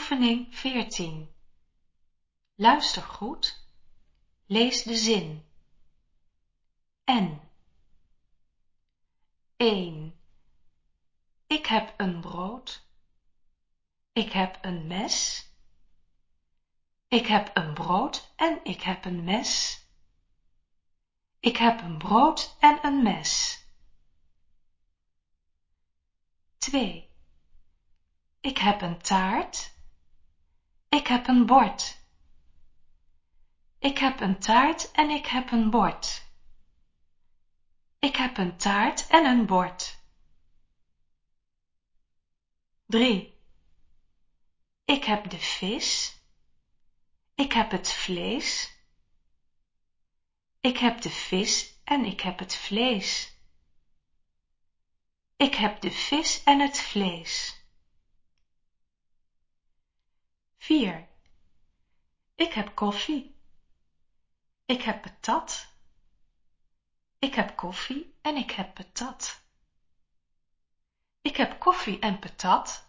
Oefening 14. Luister goed. Lees de zin. En. 1. Ik heb een brood. Ik heb een mes. Ik heb een brood en ik heb een mes. Ik heb een brood en een mes. 2. Ik heb een taart. Ik heb een bord. Ik heb een taart en ik heb een bord. Ik heb een taart en een bord. 3. Ik heb de vis. Ik heb het vlees. Ik heb de vis en ik heb het vlees. Ik heb de vis en het vlees. 4. Ik heb koffie. Ik heb patat. Ik heb koffie en ik heb patat. Ik heb koffie en patat.